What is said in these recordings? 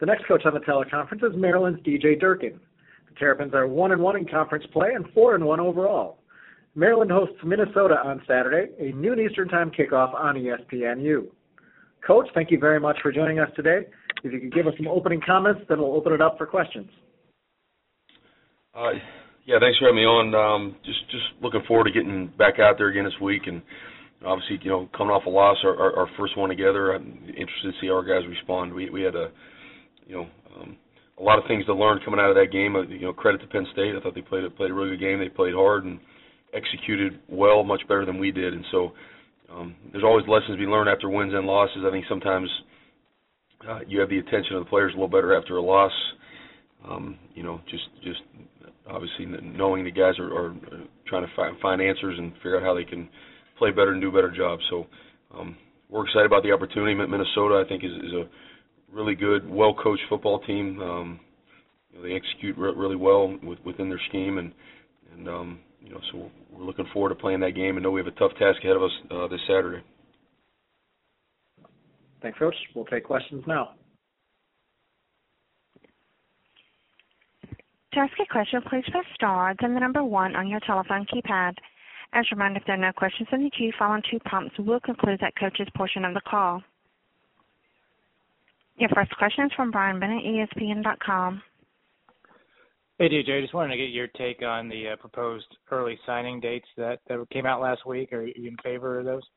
The next coach on the teleconference is Maryland's DJ Durkin. The Terrapins are 1-1 in conference play and 4-1 overall. Maryland hosts Minnesota on Saturday, a noon Eastern Time kickoff on ESPNU. Coach, thank you very much for joining us today. If you could give us some opening comments, then we'll open it up for questions. Yeah, thanks for having me on. Just looking forward to getting back out there again this week, and obviously, coming off a loss, our first one together. I'm interested to see how our guys respond. We had a lot of things to learn coming out of that game. Credit to Penn State. I thought they played a really good game. They played hard and executed well, much better than we did. And so there's always lessons to be learned after wins and losses. I think sometimes you have the attention of the players a little better after a loss. Just obviously knowing the guys are trying to find answers and figure out how they can play better and do a better job. So we're excited about the opportunity. Minnesota, I think, is a really good, well-coached football team. They execute really well within their scheme, and so we're looking forward to playing that game and know we have a tough task ahead of us this Saturday. Thanks, Coach. We'll take questions now. To ask a question, please press star, then the number 1 on your telephone keypad. As a reminder, if there are no questions in the queue following 2 prompts, we'll conclude that coach's portion of the call. Your first question is from Brian Bennett, ESPN.com. Hey, DJ, I just wanted to get your take on the proposed early signing dates that came out last week. Are you in favor of those?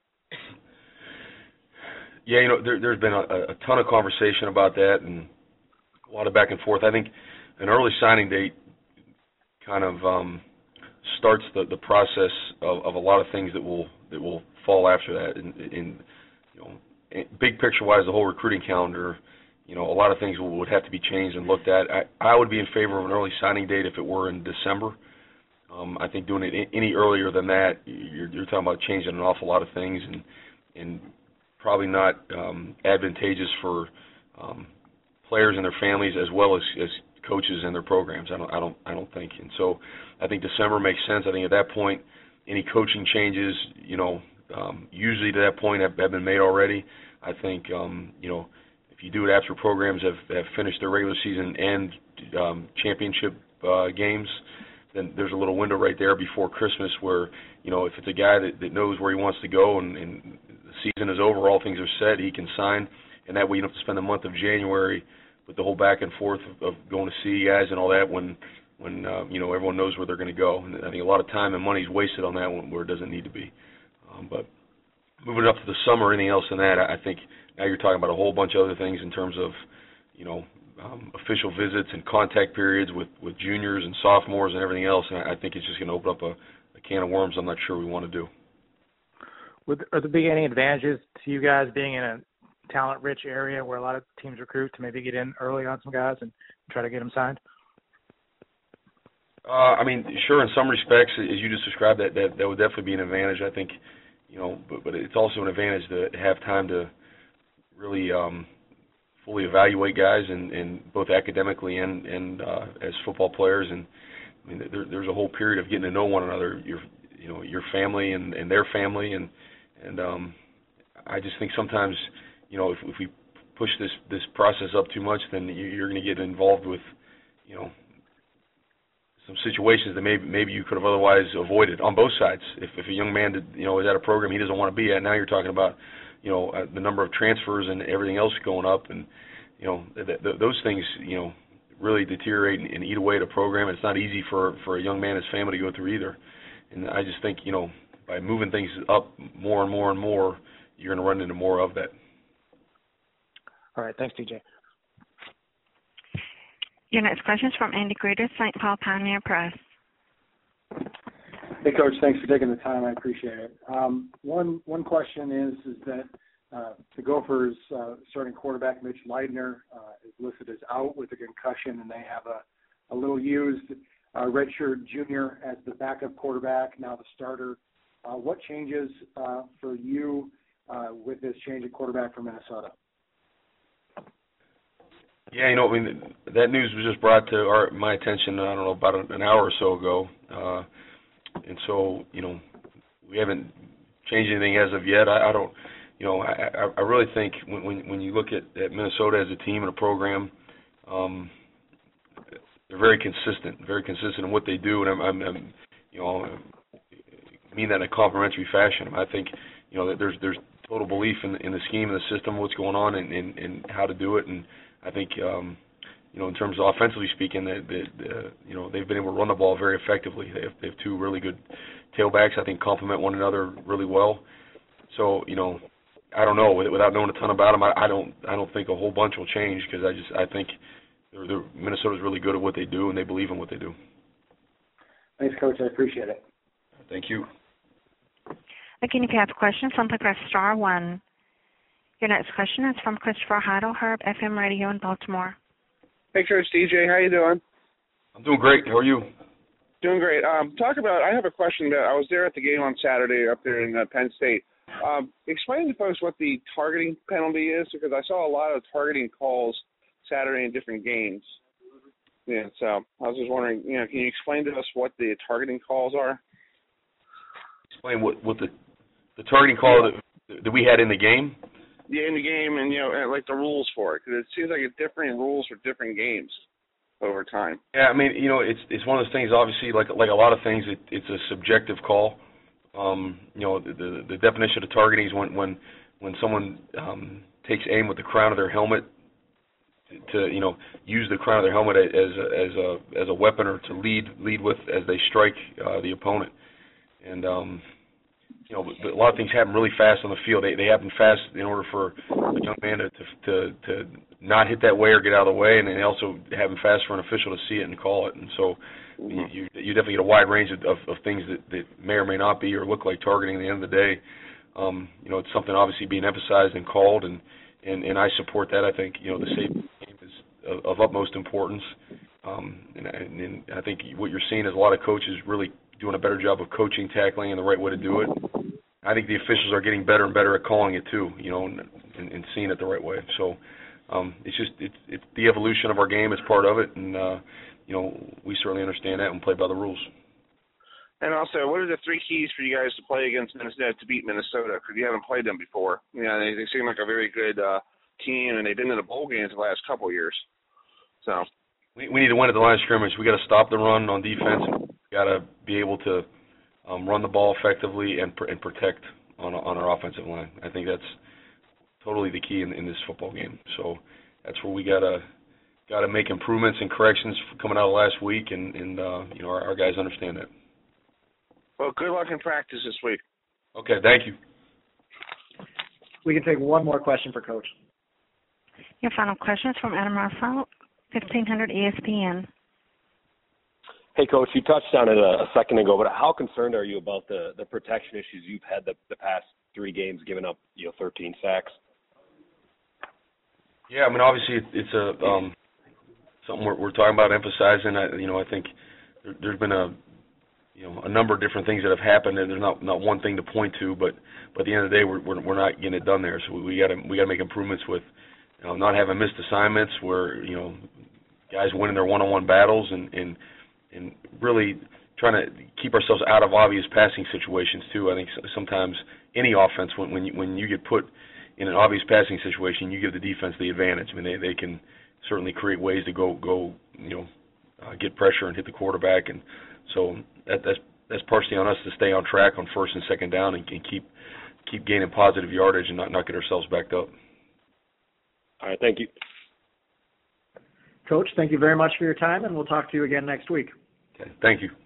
Yeah, there's been a ton of conversation about that and a lot of back and forth. I think an early signing date kind of starts the process of a lot of things that will fall after that. In big picture-wise, the whole recruiting calendar, a lot of things would have to be changed and looked at. I would be in favor of an early signing date if it were in December. I think doing it any earlier than that, you're talking about changing an awful lot of things and probably not advantageous for players and their families as well as coaches and their programs. I don't think. And so I think December makes sense. I think at that point, any coaching changes, usually to that point have been made already. I think, if you do it after programs have finished their regular season and championship games, then there's a little window right there before Christmas where, if it's a guy that knows where he wants to go and the season is over, all things are set, he can sign, and that way you don't have to spend the month of January with the whole back and forth of going to see guys and all that when everyone knows where they're going to go. And I think a lot of time and money is wasted on that one where it doesn't need to be. But moving up to the summer, anything else than that, I think now you're talking about a whole bunch of other things in terms of, official visits and contact periods with juniors and sophomores and everything else. And I think it's just going to open up a can of worms I'm not sure we want to do. Are there be any advantages to you guys being in a talent-rich area where a lot of teams recruit to maybe get in early on some guys and try to get them signed? Sure, in some respects, as you just described, that would definitely be an advantage. I think, but it's also an advantage to have time to really fully evaluate guys, and both academically and as football players. And there's a whole period of getting to know one another, your family and their family, and I just think sometimes, if we push this process up too much, then you're going to get involved with, some situations that maybe you could have otherwise avoided on both sides. If a young man is at a program he doesn't want to be at, now you're talking about the number of transfers and everything else going up, and those things really deteriorate and eat away at a program. It's not easy for a young man and his family to go through either. And I just think by moving things up more and more and more, you're going to run into more of that. All right, thanks, DJ. Your next question is from Andy Greder, St. Paul Pioneer Press. Hey, Coach. Thanks for taking the time. I appreciate it. One question is that the Gophers' starting quarterback, Mitch Leidner, is listed as out with a concussion, and they have a little used redshirt junior as the backup quarterback, now the starter. What changes for you with this change of quarterback for Minnesota? Yeah, that news was just brought to my attention, I don't know, about an hour or so ago. And so, we haven't changed anything as of yet. I don't, I really think when you look at Minnesota as a team and a program, they're very consistent in what they do, and I'm I mean that in a complimentary fashion. I think that there's total belief in the scheme and the system, what's going on, and how to do it, and I think in terms of offensively speaking, that they've been able to run the ball very effectively. They have two really good tailbacks. I think complement one another really well. So I don't know, without knowing a ton about them, I don't think a whole bunch will change, because I think Minnesota's really good at what they do, and they believe in what they do. Thanks, Coach. I appreciate it. Thank you. Again, if you have a question, simply press star 1. Your next question is from Christopher Heidelherb, FM Radio in Baltimore. Hey, Coach DJ, how you doing? I'm doing great. How are you? Doing great. I have a question. I was there at the game on Saturday up there in Penn State. Explain to folks what the targeting penalty is, because I saw a lot of targeting calls Saturday in different games. Yeah, so I was just wondering, can you explain to us what the targeting calls are? Explain what the targeting call that we had in the game? Yeah, in the game, and like the rules for it, because it seems like it's different rules for different games over time. Yeah, I mean, it's one of those things. Obviously, like a lot of things, it's a subjective call. The definition of targeting is when someone takes aim with the crown of their helmet to use the crown of their helmet as a weapon, or to lead with as they strike the opponent. And but a lot of things happen really fast on the field. They happen fast in order for a young man to not hit that way or get out of the way, and then also happen fast for an official to see it and call it. And so you definitely get a wide range of things that may or may not be or look like targeting at the end of the day. It's something obviously being emphasized and called, and I support that. I think the safety of the game is of utmost importance, and I think what you're seeing is a lot of coaches really doing a better job of coaching, tackling, and the right way to do it. I think the officials are getting better and better at calling it too, and seeing it the right way. So it's the evolution of our game. It's part of it, and we certainly understand that and play by the rules. And also, what are the 3 keys for you guys to play against Minnesota, to beat Minnesota? Because you haven't played them before. They seem like a very good team, and they've been in the bowl games the last couple of years. So we need to win at the line of scrimmage. We got to stop the run on defense. We got to be able to run the ball effectively and protect on our offensive line. I think that's totally the key in this football game. So that's where we got to make improvements and corrections coming out of last week, and our guys understand that. Well, good luck in practice this week. Okay, thank you. We can take one more question for Coach. Your final question is from Adam Russell, 1500 ESPN. Hey, Coach, you touched on it a second ago, but how concerned are you about the protection issues you've had the past 3 games, giving up 13 sacks? Yeah, I mean, obviously it's something we're talking about, emphasizing. I think there's been a number of different things that have happened, and there's not one thing to point to, but at the end of the day, we're not getting it done there. So we got to make improvements with not having missed assignments, where guys winning their one-on-one battles, and really trying to keep ourselves out of obvious passing situations too. I think sometimes any offense, when you get put in an obvious passing situation, you give the defense the advantage. I mean, they can certainly create ways to go get pressure and hit the quarterback, and so that's partially on us to stay on track on first and second down and keep gaining positive yardage and not get ourselves backed up. All right, thank you. Coach, thank you very much for your time, and we'll talk to you again next week. Okay, thank you.